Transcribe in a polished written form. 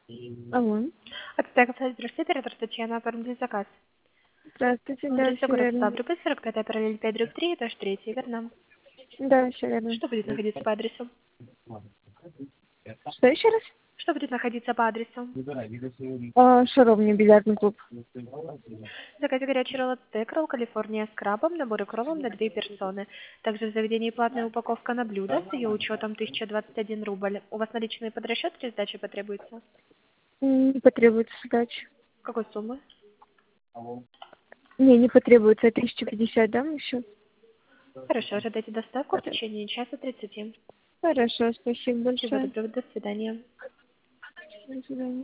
Алло. Здравствуйте, оператор Татьяна, оформили заказ. Здравствуйте, да, Адреса все город верно. Ставрополь, 45 параллель 5/3, этаж 3, верно? Да, все верно. Что будет находиться по адресу? Что еще раз? Что будет находиться по адресу? Шаровня, бильярдный клуб. Заказ горячий ролл от стейк, ролл Калифорния с крабом, набор икровым на 2 персоны. Также в заведении платная упаковка на блюдо с ее учетом 1021 рубль. У вас наличные под расчет или сдача потребуется? Не потребуется сдачи. Какой суммы? Не потребуется. 1050 дам еще? Хорошо, ожидайте доставку в течение часа 30. Хорошо, спасибо Всего большое. доброго, до свидания. До свидания.